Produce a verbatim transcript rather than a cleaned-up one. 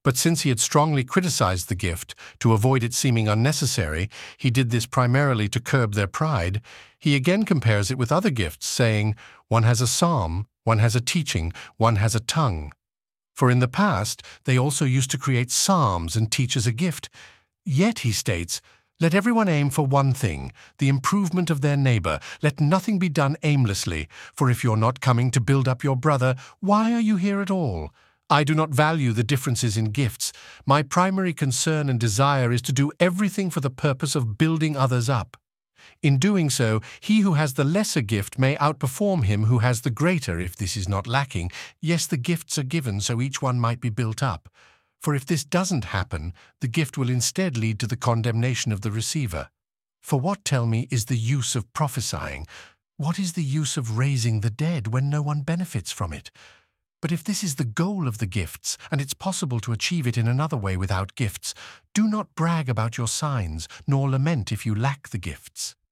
But since he had strongly criticized the gift, to avoid it seeming unnecessary, he did this primarily to curb their pride, he again compares it with other gifts, saying, one has a psalm, one has a teaching, one has a tongue. For in the past, they also used to create psalms and teach as a gift. Yet, he states, let everyone aim for one thing, the improvement of their neighbor. Let nothing be done aimlessly, for if you're not coming to build up your brother, why are you here at all? I do not value the differences in gifts. My primary concern and desire is to do everything for the purpose of building others up. In doing so, he who has the lesser gift may outperform him who has the greater if this is not lacking. Yes, the gifts are given so each one might be built up. For if this doesn't happen, the gift will instead lead to the condemnation of the receiver. For what, tell me, is the use of prophesying? What is the use of raising the dead when no one benefits from it? But if this is the goal of the gifts, and it's possible to achieve it in another way without gifts, do not brag about your signs, nor lament if you lack the gifts.